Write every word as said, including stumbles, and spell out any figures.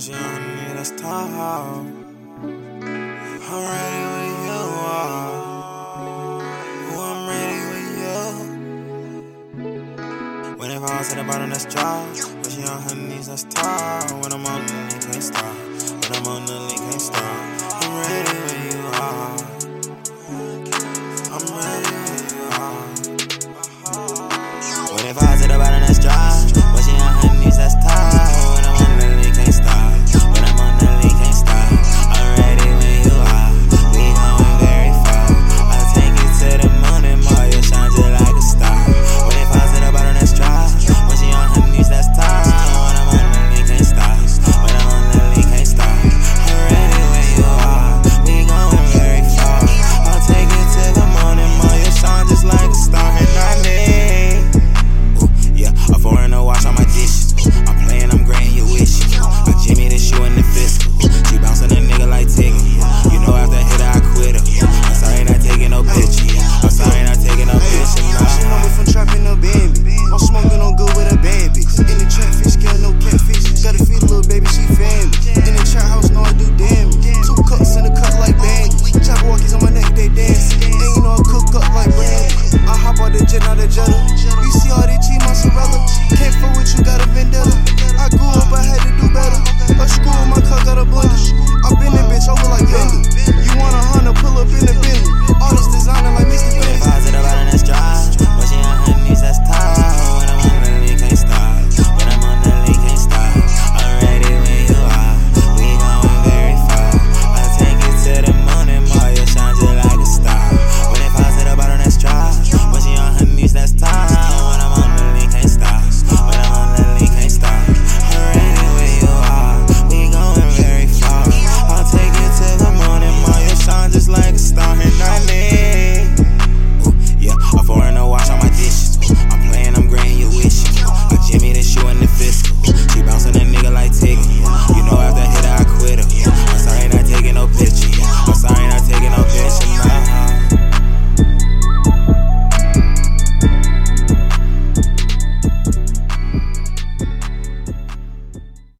she on her knee, let's talk. I'm ready when you are. Ooh, I'm ready when you. When it falls to the bottom, let's drop. When she on her knees, let's talk. When I'm on the link, can't stop. When I'm on the link, can't stop.